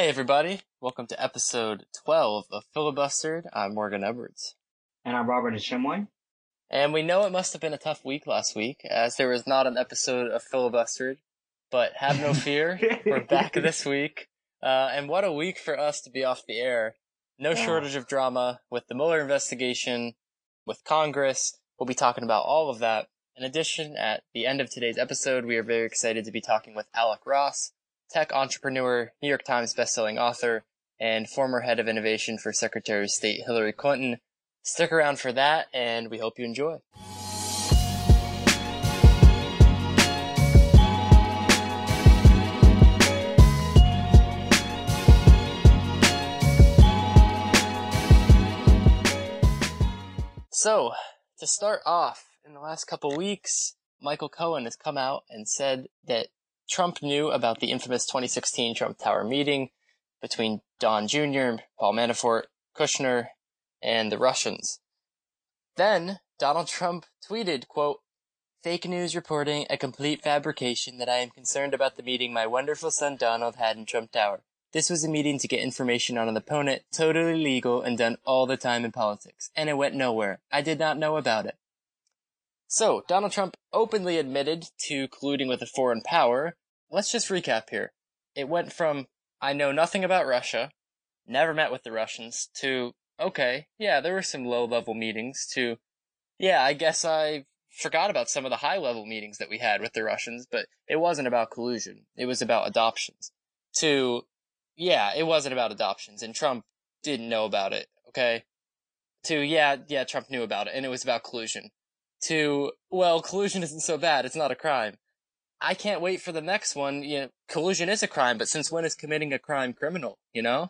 Hey everybody, welcome to episode 12 of Filibustered. I'm Morgan Edwards. And I'm Robert Ashimway. And we know it must have been a tough week last week, as there was not an episode of Filibustered, but have no fear, we're back this week. And what a week for us to be off the air. No shortage of drama with the Mueller investigation, with Congress. We'll be talking about all of that. In addition, at the end of today's episode, we are very excited to be talking with Alec Ross, tech entrepreneur, New York Times bestselling author, and former head of innovation for Secretary of State Hillary Clinton. Stick around for that, and we hope you enjoy. So, to start off, in the last couple weeks, Michael Cohen has come out and said that Trump knew about the infamous 2016 Trump Tower meeting between Don Jr., Paul Manafort, Kushner, and the Russians. Then, Donald Trump tweeted, quote, "Fake news reporting, a complete fabrication that I am concerned about the meeting my wonderful son Donald had in Trump Tower. This was a meeting to get information on an opponent, totally legal and done all the time in politics, and it went nowhere. I did not know about it." So, Donald Trump openly admitted to colluding with a foreign power. Let's just recap here. It went from, I know nothing about Russia, never met with the Russians, to, okay, yeah, there were some low-level meetings, to, yeah, I guess I forgot about some of the high-level meetings that we had with the Russians, but it wasn't about collusion. It was about adoptions. To, yeah, it wasn't about adoptions, and Trump didn't know about it, okay? To, yeah, Trump knew about it, and it was about collusion. To, well, collusion isn't so bad, it's not a crime. I can't wait for the next one. You know, collusion is a crime, but since when is committing a crime criminal, you know?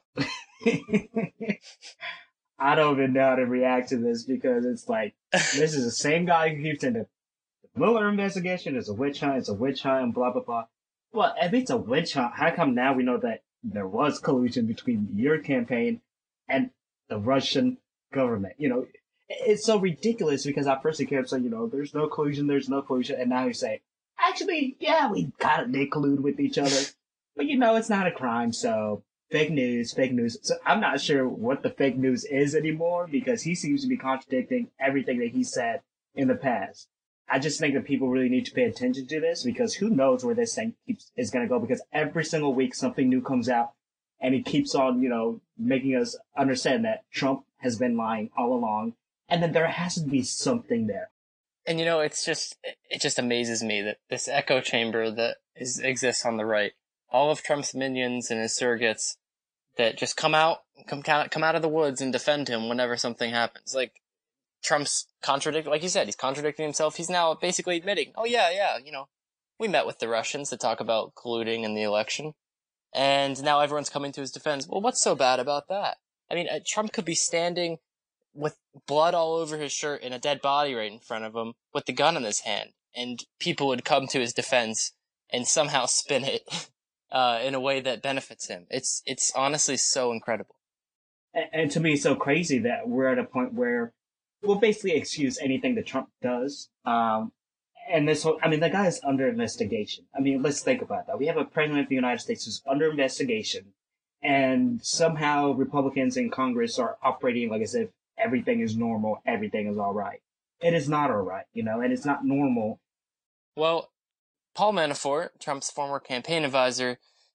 I don't even know how to react to this because it's like, this is the same guy who keeps saying the Mueller investigation is a witch hunt, and blah, blah, blah. Well, if it's a witch hunt, how come now we know that there was collusion between your campaign and the Russian government? You know, it's so ridiculous because at first he kept saying, there's no collusion, and now you say, actually, yeah, we kind of did collude with each other, but it's not a crime, so fake news. So I'm not sure what the fake news is anymore because he seems to be contradicting everything that he said in the past. I just think that people really need to pay attention to this because who knows where this thing is going to go because every single week something new comes out and he keeps on, making us understand that Trump has been lying all along and then there has to be something there. And it just amazes me that this echo chamber that exists on the right, all of Trump's minions and his surrogates that just come out of the woods and defend him whenever something happens. Like, Trump's like you said, he's contradicting himself. He's now basically admitting, oh yeah, we met with the Russians to talk about colluding in the election. And now everyone's coming to his defense. Well, what's so bad about that? I mean, Trump could be standing with blood all over his shirt and a dead body right in front of him with the gun in his hand, and people would come to his defense and somehow spin it in a way that benefits him. It's honestly so incredible. And to me, it's so crazy that we're at a point where we'll basically excuse anything that Trump does. And the guy is under investigation. I mean, let's think about that. We have a president of the United States who's under investigation, and somehow Republicans in Congress are operating like as if everything is normal, everything is all right. It is not all right, and it's not normal. Well, Paul Manafort, Trump's former campaign advisor,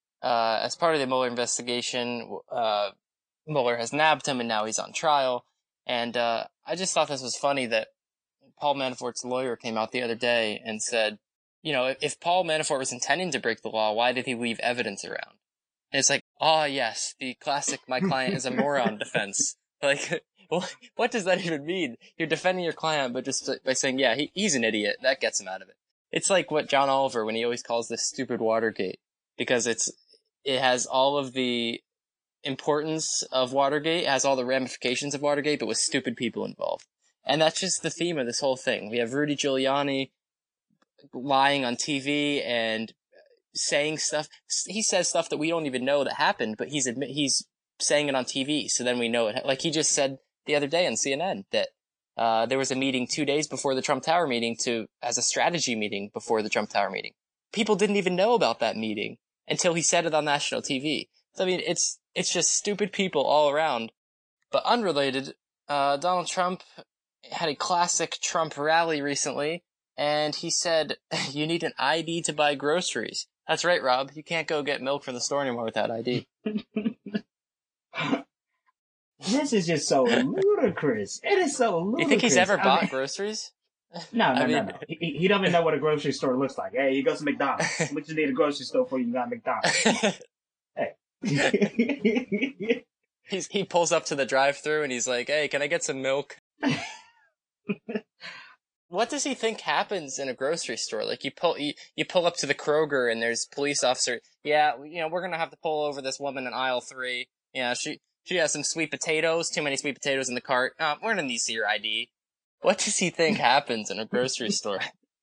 as part of the Mueller investigation, Mueller has nabbed him and now he's on trial. And I just thought this was funny that Paul Manafort's lawyer came out the other day and said, if Paul Manafort was intending to break the law, why did he leave evidence around? And it's like, yes, the classic my client is a moron defense. Like, what does that even mean? You're defending your client, but just by saying, yeah, he's an idiot, that gets him out of it. It's like what John Oliver, when he always calls this stupid Watergate, because it has all of the importance of Watergate, it has all the ramifications of Watergate, but with stupid people involved. And that's just the theme of this whole thing. We have Rudy Giuliani lying on TV and saying stuff. He says stuff that we don't even know that happened, but he's saying it on TV, so then we know it. Like he just said the other day on CNN that there was a meeting 2 days before the Trump Tower meeting as a strategy meeting before the Trump Tower meeting. People didn't even know about that meeting until he said it on national TV. So, I mean, it's just stupid people all around. But unrelated, Donald Trump had a classic Trump rally recently, and he said, you need an ID to buy groceries. That's right, Rob. You can't go get milk from the store anymore without ID. This is just so ludicrous. It is so ludicrous. You think he's ever bought groceries? No. He don't even know what a grocery store looks like. Hey, he goes to McDonald's. How much you need a grocery store for you got McDonald's? Hey. He pulls up to the drive-thru and he's like, hey, can I get some milk? What does he think happens in a grocery store? Like, you pull up to the Kroger and there's police officer. Yeah, we're gonna have to pull over this woman in aisle 3. Yeah, she has some sweet potatoes, too many sweet potatoes in the cart. We're gonna need to see your ID. What does he think happens in a grocery store?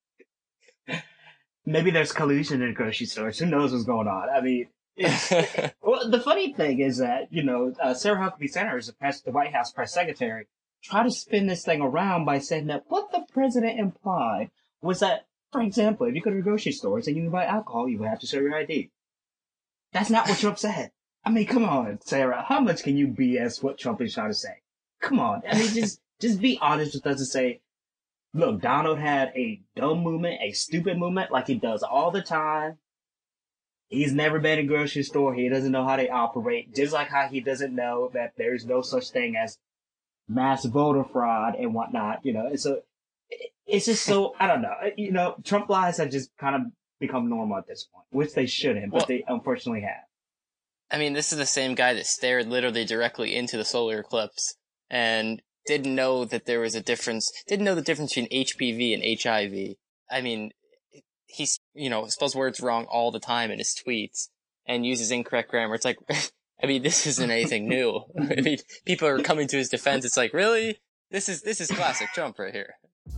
Maybe there's collusion in grocery stores. Who knows what's going on? I mean, well, the funny thing is that, Sarah Huckabee Sanders, the White House press secretary, tried to spin this thing around by saying that what the president implied was that, for example, if you go to the grocery stores and you buy alcohol, you would have to show your ID. That's not what Trump said. I mean, come on, Sarah. How much can you BS what Trump is trying to say? Come on. I mean, just be honest with us and say, look, Donald had a dumb movement, a stupid movement, like he does all the time. He's never been in a grocery store. He doesn't know how they operate. Just like how he doesn't know that there's no such thing as mass voter fraud and whatnot, So it's just so, I don't know. Trump lies have just kind of become normal at this point, which they shouldn't, but they unfortunately have. I mean, this is the same guy that stared literally directly into the solar eclipse and didn't know that there was didn't know the difference between HPV and HIV. I mean, he, spells words wrong all the time in his tweets and uses incorrect grammar. It's like, I mean, this isn't anything new. I mean, people are coming to his defense. It's like, really? This is classic Trump right here.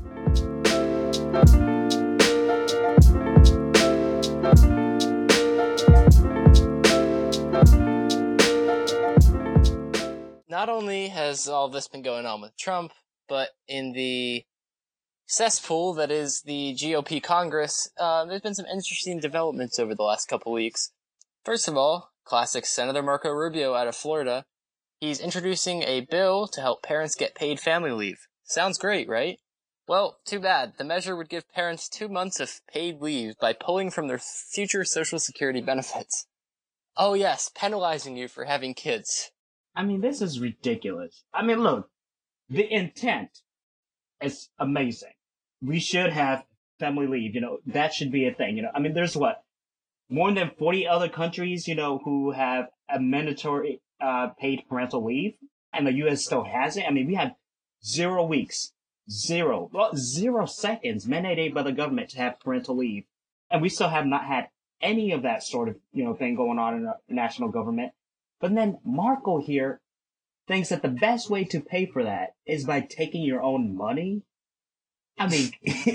Not only has all this been going on with Trump, but in the cesspool that is the GOP Congress, there's been some interesting developments over the last couple weeks. First of all, classic Senator Marco Rubio out of Florida. He's introducing a bill to help parents get paid family leave. Sounds great, right? Well, too bad. The measure would give parents 2 months of paid leave by pulling from their future Social Security benefits. Oh yes, penalizing you for having kids. I mean, this is ridiculous. I mean, look, the intent is amazing. We should have family leave, that should be a thing, I mean, there's more than 40 other countries, who have a mandatory, paid parental leave, and the U.S. still has it. I mean, we have 0 weeks, 0 seconds mandated by the government to have parental leave, and we still have not had any of that sort of, thing going on in our national government. But then Marco here thinks that the best way to pay for that is by taking your own money. I mean,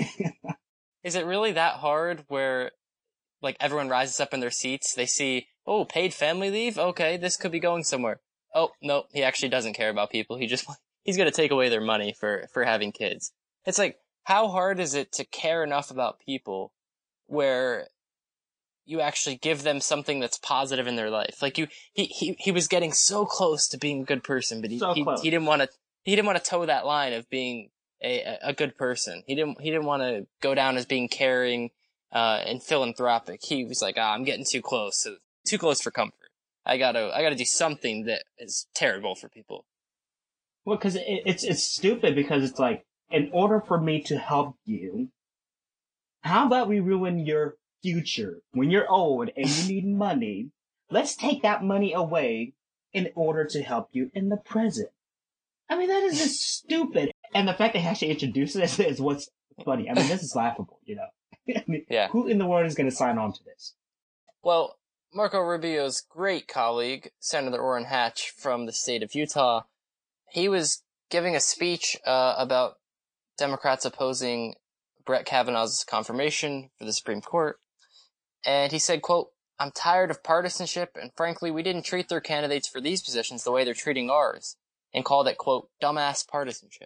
is it really that hard where, like, everyone rises up in their seats, they see, oh, paid family leave? Okay, this could be going somewhere. Oh, no, he actually doesn't care about people. He's gonna take away their money for having kids. It's like, how hard is it to care enough about people where you actually give them something that's positive in their life? Like, he was getting so close to being a good person, but he didn't want to toe that line of being a good person. He didn't want to go down as being caring, and philanthropic. He was like, I'm getting too close for comfort. I gotta do something that is terrible for people. Well, cause it's stupid because it's like, in order for me to help you, how about we ruin your future when you're old and you need money? Let's take that money away in order to help you in the present. I mean, that is just stupid. And the fact they actually introduced this is what's funny. I mean, this is laughable, I mean, yeah. Who in the world is going to sign on to this? Well, Marco Rubio's great colleague, Senator Orrin Hatch from the state of Utah, he was giving a speech about Democrats opposing Brett Kavanaugh's confirmation for the Supreme Court. And he said, quote, I'm tired of partisanship, and frankly, we didn't treat their candidates for these positions the way they're treating ours, and called it, quote, dumbass partisanship.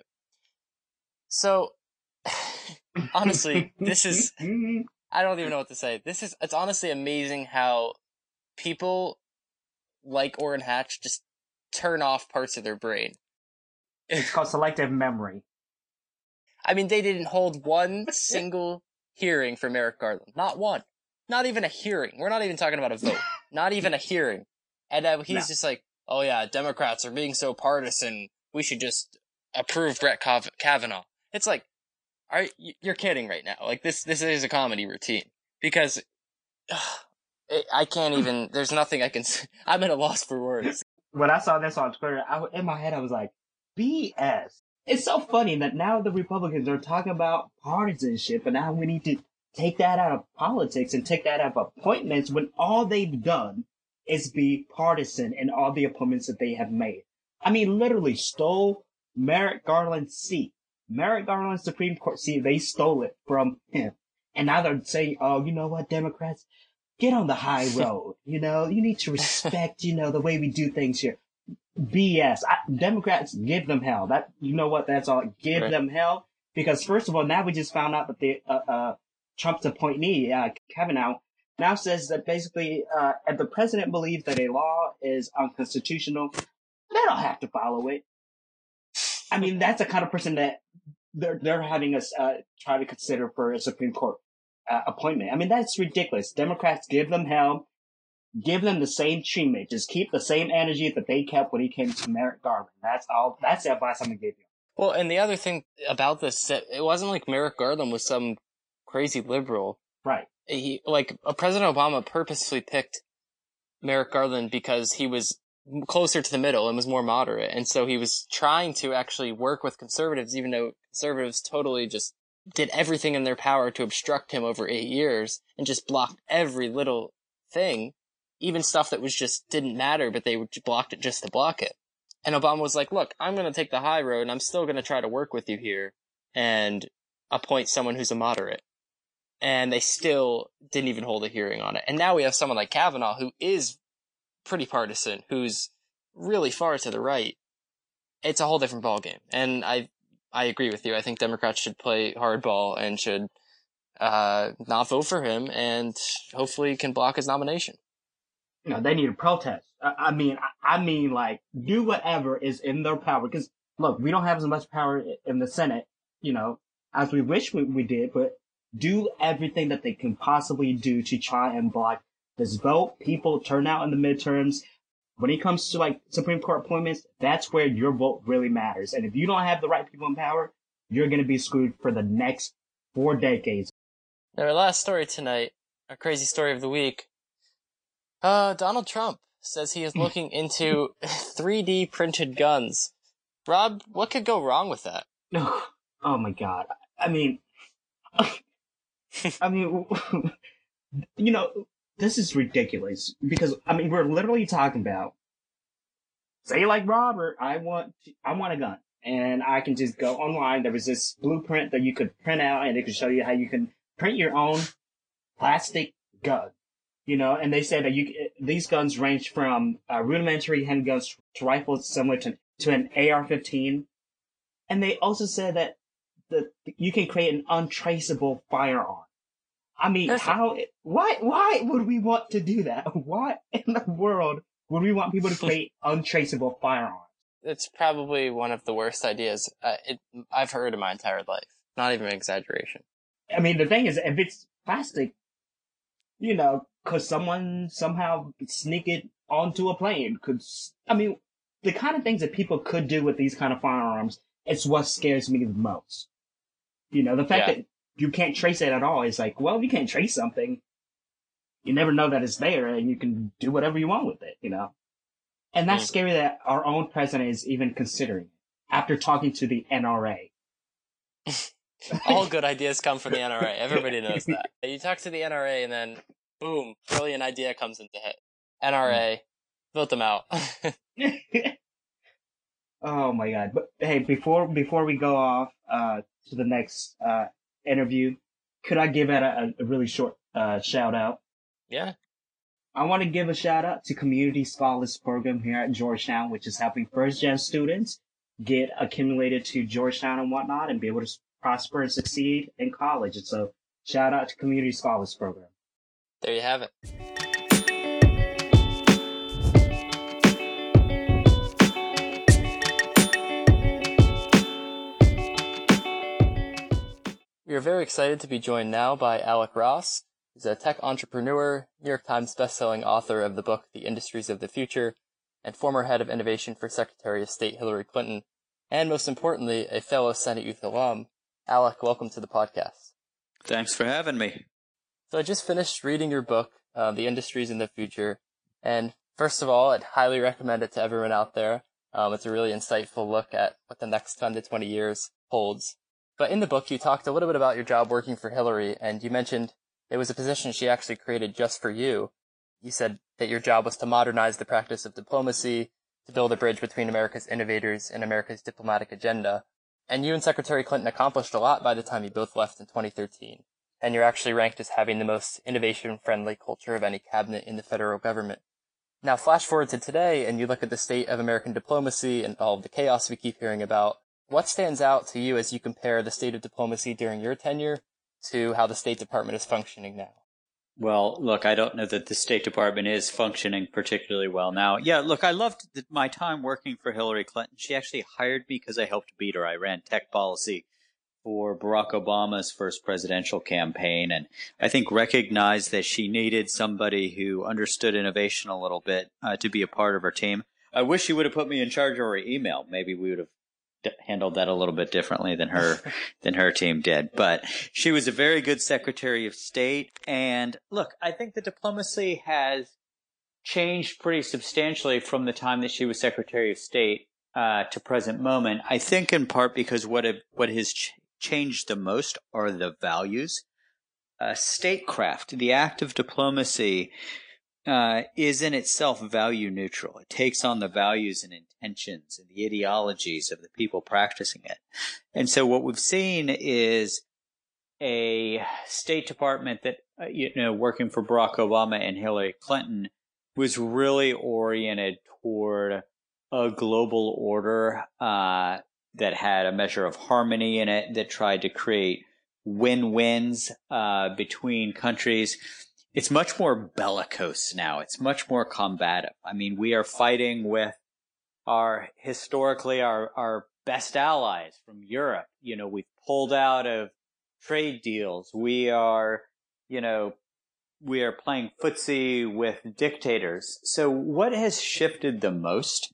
So, honestly, this is, I don't even know what to say. It's honestly amazing how people like Orrin Hatch, just turn off parts of their brain. It's called selective memory. I mean, they didn't hold one single hearing for Merrick Garland. Not one. Not even a hearing. We're not even talking about a vote. Not even a hearing. And he's just like, oh yeah, Democrats are being so partisan. We should just approve Brett Kavanaugh. It's like, you're kidding right now. Like, this is a comedy routine. Because I can't even, there's nothing I can say. I'm at a loss for words. When I saw this on Twitter, in my head I was like, BS. It's so funny that now the Republicans are talking about partisanship, and now we need to take that out of politics and take that out of appointments when all they've done is be partisan in all the appointments that they have made. I mean, literally stole Merrick Garland's seat. Merrick Garland's Supreme Court seat, they stole it from him. And now they're saying, oh, you know what, Democrats? Get on the high road. You need to respect, the way we do things here. BS. Democrats, give them hell. That's all. Give them hell. Because first of all, now we just found out that the Trump's appointee, Kavanaugh, now says that basically, if the president believes that a law is unconstitutional, they don't have to follow it. I mean, that's the kind of person that they're having us try to consider for a Supreme Court appointment. I mean, that's ridiculous. Democrats, give them hell. Give them the same treatment. Just keep the same energy that they kept when he came to Merrick Garland. That's all. That's the advice I'm going to give you. Well, and the other thing about this, it wasn't like Merrick Garland was some crazy liberal. Right. President Obama purposely picked Merrick Garland because he was closer to the middle and was more moderate. And so he was trying to actually work with conservatives, even though conservatives totally just did everything in their power to obstruct him over 8 years and just blocked every little thing. Even stuff that didn't matter, but they blocked it just to block it. And Obama was like, look, I'm going to take the high road and I'm still going to try to work with you here and appoint someone who's a moderate. And they still didn't even hold a hearing on it. And now we have someone like Kavanaugh who is pretty partisan, who's really far to the right. It's a whole different ballgame. And I agree with you. I think Democrats should play hardball and should not vote for him and hopefully can block his nomination. They need to protest. I mean, do whatever is in their power. Because, look, we don't have as much power in the Senate, as we wish we did, but do everything that they can possibly do to try and block this vote. People turn out in the midterms. When it comes to, Supreme Court appointments, that's where your vote really matters. And if you don't have the right people in power, you're going to be screwed for the next 4 decades. Our last story tonight, our crazy story of the week. Donald Trump says he is looking into 3D printed guns. Rob, what could go wrong with that? Oh my God. I mean, this is ridiculous because, we're literally talking about, say like Robert, I want a gun and I can just go online. There was this blueprint that you could print out and it could show you how you can print your own plastic gun. And they said that these guns range from rudimentary handguns to rifles similar to an AR-15. And they also said that you can create an untraceable firearm. I mean, why would we want to do that? Why in the world would we want people to create untraceable firearms? It's probably one of the worst ideas I've heard in my entire life. Not even an exaggeration. I mean, the thing is, if it's plastic, could someone somehow sneak it onto a plane? The kind of things that people could do with these kind of firearms, it's what scares me the most. The fact that you can't trace it at all is like, well, if you can't trace something, you never know that it's there and you can do whatever you want with it, And that's scary that our own president is even considering it after talking to the NRA. All good ideas come from the NRA. Everybody knows that. You talk to the NRA and then, boom, brilliant idea comes into hit. NRA, vote them out. Oh my God. But hey, before we go off to the next interview, could I give it a really short shout out? Yeah. I want to give a shout out to Community Scholars Program here at Georgetown, which is helping first-gen students get accumulated to Georgetown and whatnot and be able to prosper and succeed in college. And so shout out to Community Scholars Program. There you have it. We are very excited to be joined now by Alec Ross, who's a tech entrepreneur, New York Times bestselling author of the book The Industries of the Future, and former head of innovation for Secretary of State Hillary Clinton, and most importantly, a fellow Senate Youth alum. Alec, welcome to the podcast. Thanks for having me. So I just finished reading your book, The Industries in the Future, and first of all, I'd highly recommend it to everyone out there. It's a really insightful look at what the next 10 to 20 years holds. But in the book, you talked a little bit about your job working for Hillary, and you mentioned it was a position she actually created just for you. You said that your job was to modernize the practice of diplomacy, to build a bridge between America's innovators and America's diplomatic agenda. And you and Secretary Clinton accomplished a lot by the time you both left in 2013. And you're actually ranked as having the most innovation-friendly culture of any cabinet in the federal government. Now, flash forward to today, and you look at the state of American diplomacy and all of the chaos we keep hearing about. What stands out to you as you compare the state of diplomacy during your tenure to how the State Department is functioning now? Well, look, I don't know that the State Department is functioning particularly well now. Yeah, look, I loved my time working for Hillary Clinton. She actually hired me because I helped beat her. I ran tech policy for Barack Obama's first presidential campaign, and I think recognized that she needed somebody who understood innovation a little bit to be a part of her team. I wish she would have put me in charge of her email. Maybe we would have handled that a little bit differently than her team did. But she was a very good Secretary of State. And look, I think the diplomacy has changed pretty substantially from the time that she was Secretary of State to present moment. I think in part because what has changed the most are the values. Statecraft, the act of diplomacy, is in itself value neutral. It takes on the values and intentions and the ideologies of the people practicing it. And so what we've seen is a State Department that, working for Barack Obama and Hillary Clinton was really oriented toward a global order that had a measure of harmony in it, that tried to create win-wins between countries. It's much more bellicose now. It's much more combative. I mean, we are fighting with our best allies from Europe. We've pulled out of trade deals. We are playing footsie with dictators. So what has shifted the most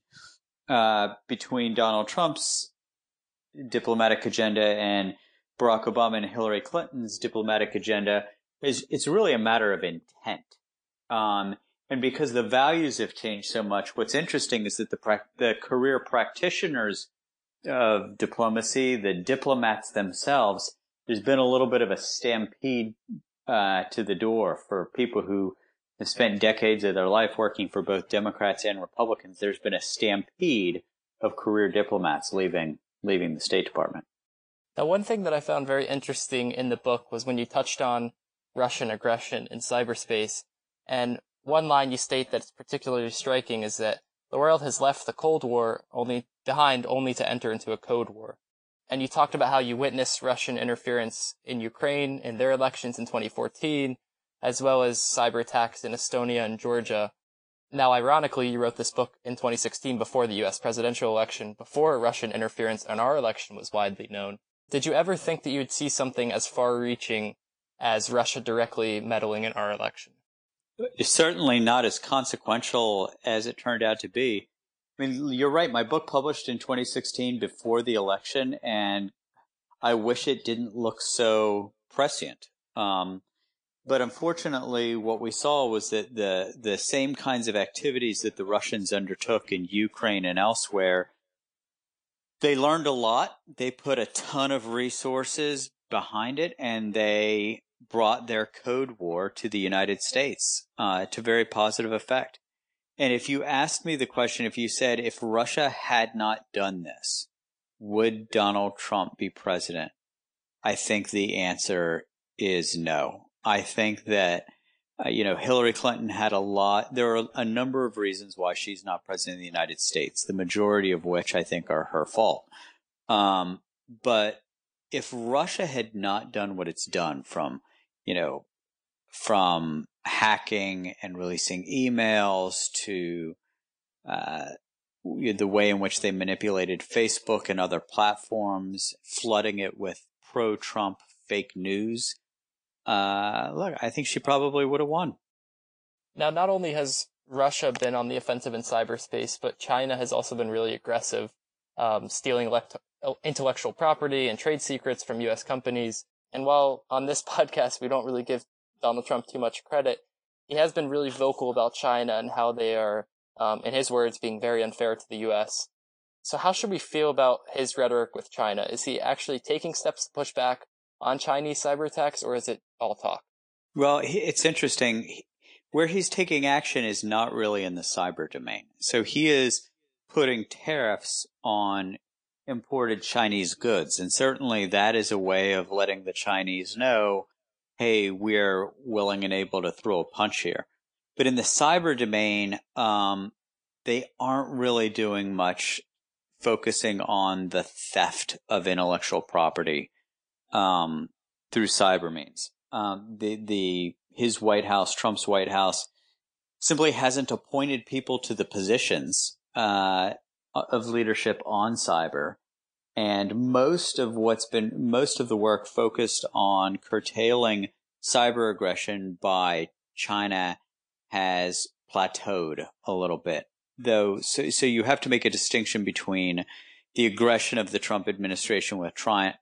between Donald Trump's diplomatic agenda and Barack Obama and Hillary Clinton's diplomatic agenda is it's really a matter of intent. And because the values have changed so much, what's interesting is that the career practitioners of diplomacy, the diplomats themselves, there's been a little bit of a stampede to the door for people who have spent decades of their life working for both Democrats and Republicans. There's been a stampede of career diplomats leaving the State Department. Now, one thing that I found very interesting in the book was when you touched on Russian aggression in cyberspace. And one line you state that's particularly striking is that the world has left the Cold War only to enter into a Code War. And you talked about how you witnessed Russian interference in Ukraine in their elections in 2014, as well as cyber attacks in Estonia and Georgia. Now, ironically, you wrote this book in 2016 before the U.S. presidential election, before Russian interference in our election was widely known. Did you ever think that you would see something as far-reaching as Russia directly meddling in our election? It's certainly not as consequential as it turned out to be. I mean, you're right. My book published in 2016 before the election, and I wish it didn't look so prescient. But unfortunately, what we saw was that the same kinds of activities that the Russians undertook in Ukraine and elsewhere, they learned a lot. They put a ton of resources behind it, and they brought their Code War to the United States to very positive effect. And if you asked me the question, if you said, if Russia had not done this, would Donald Trump be president? I think the answer is no. I think that, Hillary Clinton had there are a number of reasons why she's not president of the United States, the majority of which I think are her fault. But if Russia had not done what it's done from hacking and releasing emails to the way in which they manipulated Facebook and other platforms, flooding it with pro-Trump fake news, look, I think she probably would have won. Now, not only has Russia been on the offensive in cyberspace, but China has also been really aggressive, stealing intellectual property and trade secrets from U.S. companies. And while on this podcast we don't really give Donald Trump too much credit, he has been really vocal about China and how they are, in his words, being very unfair to the U.S. So how should we feel about his rhetoric with China? Is he actually taking steps to push back on Chinese cyber attacks, or is it all talk? Well, it's interesting. Where he's taking action is not really in the cyber domain. So he is putting tariffs on imported Chinese goods. And certainly that is a way of letting the Chinese know, hey, we're willing and able to throw a punch here. But in the cyber domain, they aren't really doing much focusing on the theft of intellectual property through cyber means. His White House, Trump's White House, simply hasn't appointed people to the positions of leadership on cyber. And most of the work focused on curtailing cyber aggression by China has plateaued a little bit. Though, so you have to make a distinction between the aggression of the Trump administration with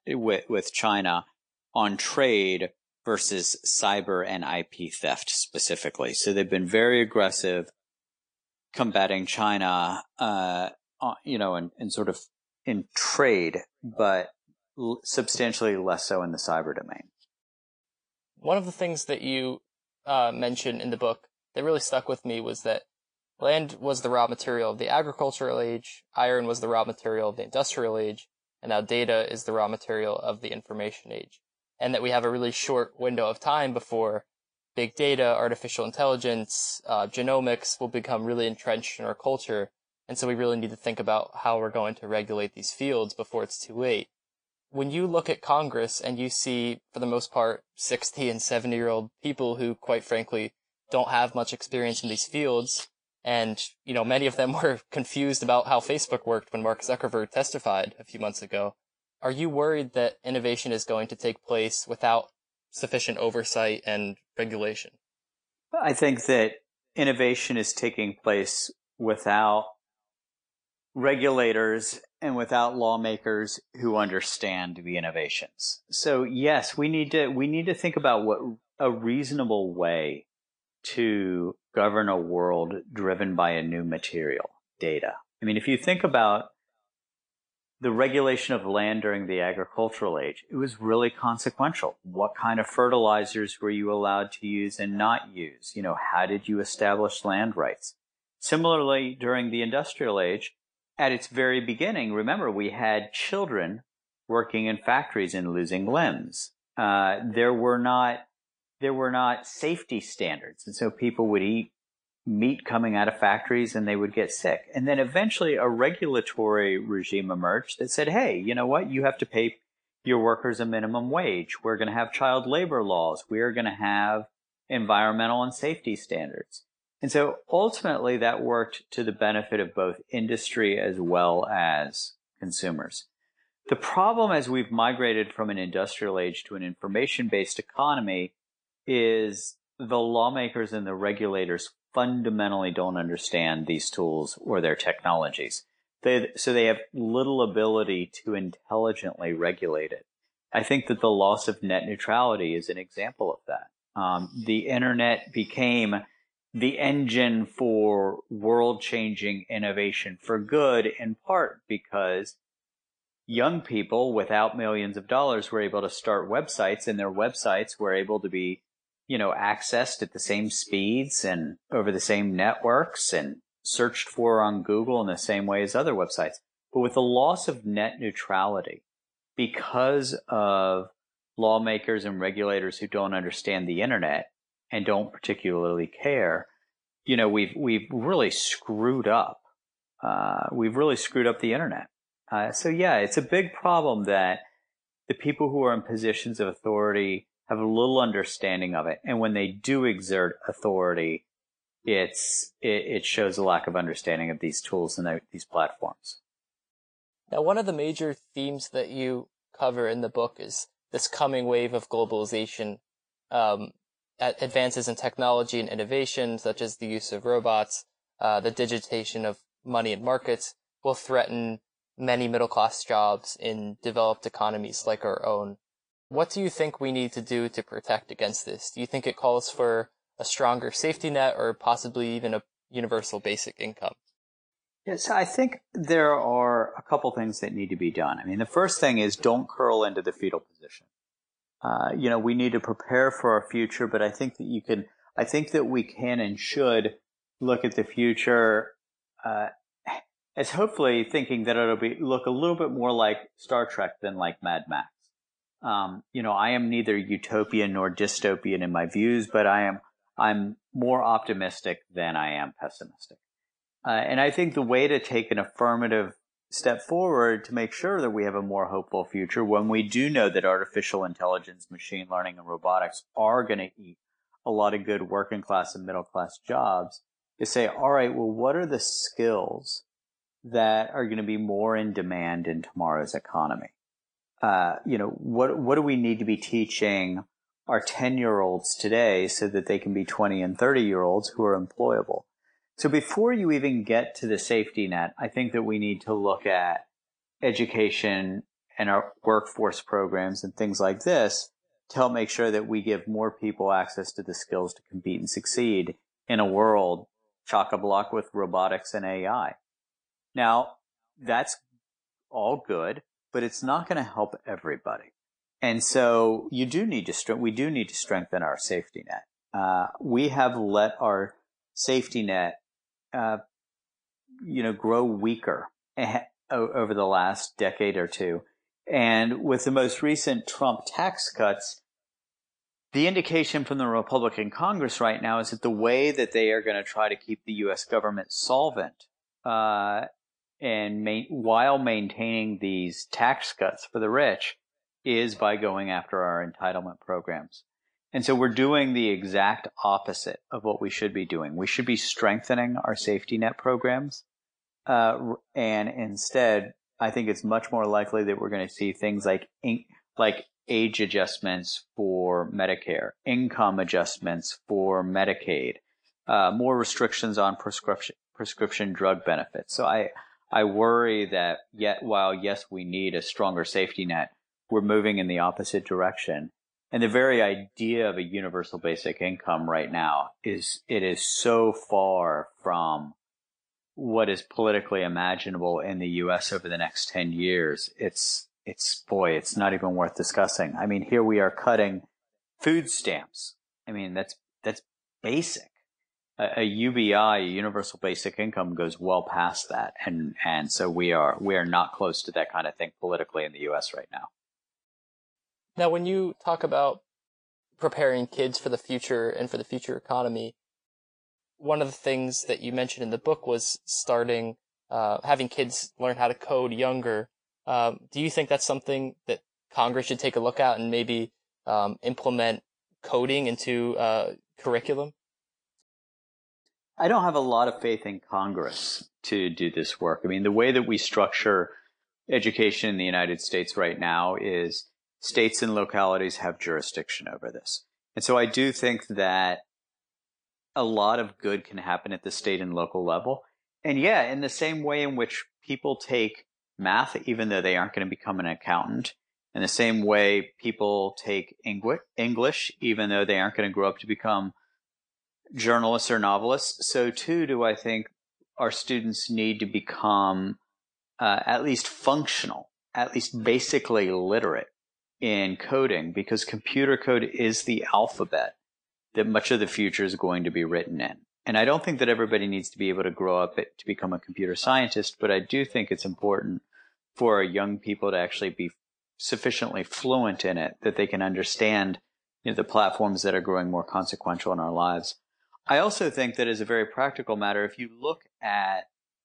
China on trade versus cyber and IP theft specifically. So they've been very aggressive combating China, and sort of in trade, but substantially less so in the cyber domain. One of the things that you mentioned in the book that really stuck with me was that land was the raw material of the agricultural age, iron was the raw material of the industrial age, and now data is the raw material of the information age. And that we have a really short window of time before big data, artificial intelligence, genomics will become really entrenched in our culture. And so we really need to think about how we're going to regulate these fields before it's too late. When you look at Congress and you see, for the most part, 60 and 70-year-old people who, quite frankly, don't have much experience in these fields, and, many of them were confused about how Facebook worked when Mark Zuckerberg testified a few months ago, are you worried that innovation is going to take place without sufficient oversight and regulation? I think that innovation is taking place without regulators and without lawmakers who understand the innovations. So yes, we need to think about what a reasonable way to govern a world driven by a new material, data. I mean, if you think about the regulation of land during the agricultural age, it was really consequential. What kind of fertilizers were you allowed to use and not use? How did you establish land rights? Similarly, during the industrial age, at its very beginning, remember, we had children working in factories and losing limbs. There were not safety standards. And so people would eat meat coming out of factories and they would get sick. And then eventually a regulatory regime emerged that said, hey, you know what? You have to pay your workers a minimum wage. We're going to have child labor laws. We're going to have environmental and safety standards. And so ultimately that worked to the benefit of both industry as well as consumers. The problem as we've migrated from an industrial age to an information-based economy is the lawmakers and the regulators fundamentally don't understand these tools or their technologies. So they have little ability to intelligently regulate it. I think that the loss of net neutrality is an example of that. The internet became the engine for world-changing innovation for good, in part because young people without millions of dollars were able to start websites, and their websites were able to be accessed at the same speeds and over the same networks and searched for on Google in the same way as other websites. But with the loss of net neutrality, because of lawmakers and regulators who don't understand the internet and don't particularly care, we've really screwed up. We've really screwed up the internet. So yeah, it's a big problem that the people who are in positions of authority have a little understanding of it. And when they do exert authority, it shows a lack of understanding of these tools and these platforms. Now, one of the major themes that you cover in the book is this coming wave of globalization, advances in technology and innovation, such as the use of robots, the digitization of money and markets, will threaten many middle-class jobs in developed economies like our own. What do you think we need to do to protect against this? Do you think it calls for a stronger safety net or possibly even a universal basic income? Yes, I think there are a couple things that need to be done. I mean, the first thing is don't curl into the fetal position. We need to prepare for our future, but I think that we can and should look at the future as hopefully thinking that it'll look a little bit more like Star Trek than like Mad Max. I am neither utopian nor dystopian in my views, but I'm more optimistic than I am pessimistic. And I think the way to take an affirmative step forward to make sure that we have a more hopeful future when we do know that artificial intelligence, machine learning, and robotics are going to eat a lot of good working class and middle class jobs is say, all right, well, what are the skills that are going to be more in demand in tomorrow's economy? What do we need to be teaching our 10-year-olds today so that they can be 20 and 30-year-olds who are employable? So before you even get to the safety net, I think that we need to look at education and our workforce programs and things like this to help make sure that we give more people access to the skills to compete and succeed in a world chock-a-block with robotics and AI. Now, that's all good, but it's not going to help everybody. And so we do need to strengthen our safety net. We have let our safety net grow weaker over the last decade or two. And with the most recent Trump tax cuts, the indication from the Republican Congress right now is that the way that they are going to try to keep the U.S. government solvent while maintaining these tax cuts for the rich is by going after our entitlement programs. And so we're doing the exact opposite of what we should be doing. We should be strengthening our safety net programs. And instead, I think it's much more likely that we're going to see things like age adjustments for Medicare, income adjustments for Medicaid, more restrictions on prescription drug benefits. So I worry that while yes, we need a stronger safety net, we're moving in the opposite direction. And the very idea of a universal basic income right now is so far from what is politically imaginable in the U.S. over the next 10 years. It's not even worth discussing. I mean, here we are cutting food stamps. I mean, that's basic. A UBI, a universal basic income, goes well past that. And so we are not close to that kind of thing politically in the U.S. right now. Now, when you talk about preparing kids for the future and for the future economy, one of the things that you mentioned in the book was having kids learn how to code younger. Do you think that's something that Congress should take a look at and maybe implement coding into curriculum? I don't have a lot of faith in Congress to do this work. I mean, the way that we structure education in the United States right now is states and localities have jurisdiction over this. And so I do think that a lot of good can happen at the state and local level. And yeah, in the same way in which people take math, even though they aren't going to become an accountant, in the same way people take English, even though they aren't going to grow up to become journalists or novelists, so too do I think our students need to become at least functional, at least basically literate in coding, because computer code is the alphabet that much of the future is going to be written in. And I don't think that everybody needs to be able to grow up to become a computer scientist, but I do think it's important for our young people to actually be sufficiently fluent in it that they can understand the platforms that are growing more consequential in our lives. I also think that as a very practical matter, if you look at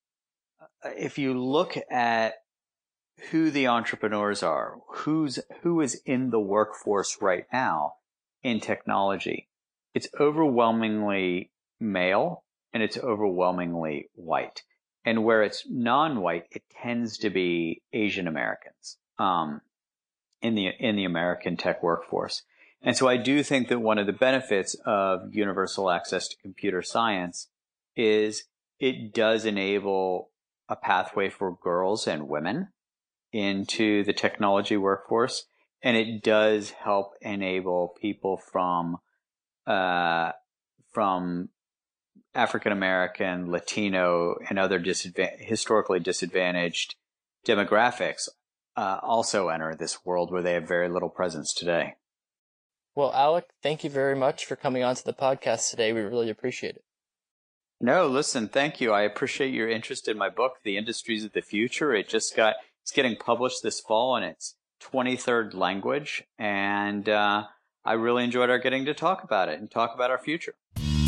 who the entrepreneurs are, who is in the workforce right now in technology, it's overwhelmingly male and it's overwhelmingly white. And where it's non-white, it tends to be Asian Americans. in the American tech workforce. And so I do think that one of the benefits of universal access to computer science is it does enable a pathway for girls and women into the technology workforce. And it does help enable people from African American, Latino, and other historically disadvantaged demographics also enter this world where they have very little presence today. Well, Alec, thank you very much for coming on to the podcast today. We really appreciate it. No, listen, thank you. I appreciate your interest in my book, The Industries of the Future. It's getting published this fall in its 23rd language, and I really enjoyed our getting to talk about it and talk about our future.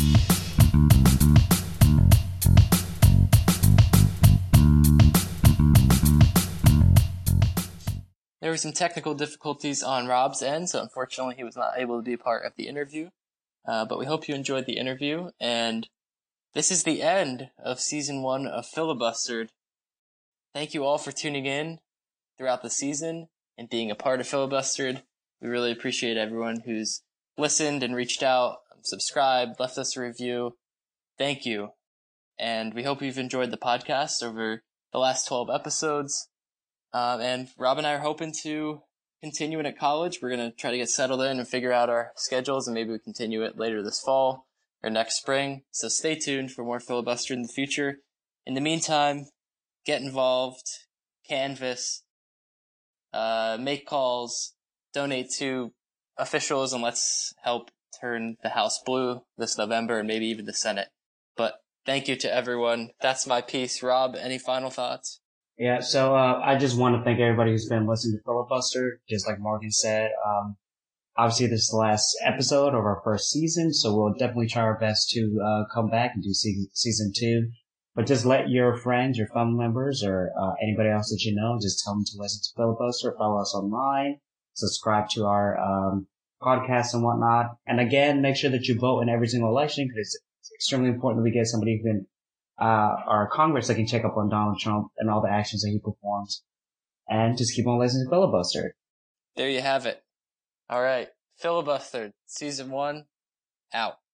There were some technical difficulties on Rob's end, so unfortunately he was not able to be a part of the interview. But we hope you enjoyed the interview, and this is the end of Season 1 of Filibustered. Thank you all for tuning in throughout the season and being a part of Filibustered. We really appreciate everyone who's listened and reached out, subscribed, left us a review. Thank you. And we hope you've enjoyed the podcast over the last 12 episodes. And Rob and I are hoping to continue it at college. We're going to try to get settled in and figure out our schedules, and maybe we continue it later this fall or next spring. So stay tuned for more Filibuster in the future. In the meantime, get involved, canvass, make calls, donate to officials, and let's help turn the House blue this November and maybe even the Senate. But thank you to everyone. That's my piece. Rob, any final thoughts? Yeah, so I just want to thank everybody who's been listening to Filibuster. Just like Morgan said, obviously this is the last episode of our first season, so we'll definitely try our best to come back and do season 2. But just let your friends, your family members, or anybody else that you know, just tell them to listen to Filibuster, follow us online, subscribe to our podcast and whatnot. And again, make sure that you vote in every single election, because it's extremely important that we get somebody who can our Congress that can check up on Donald Trump and all the actions that he performs, and just keep on listening to Filibuster. There you have it. All right. Filibuster, Season 1, out.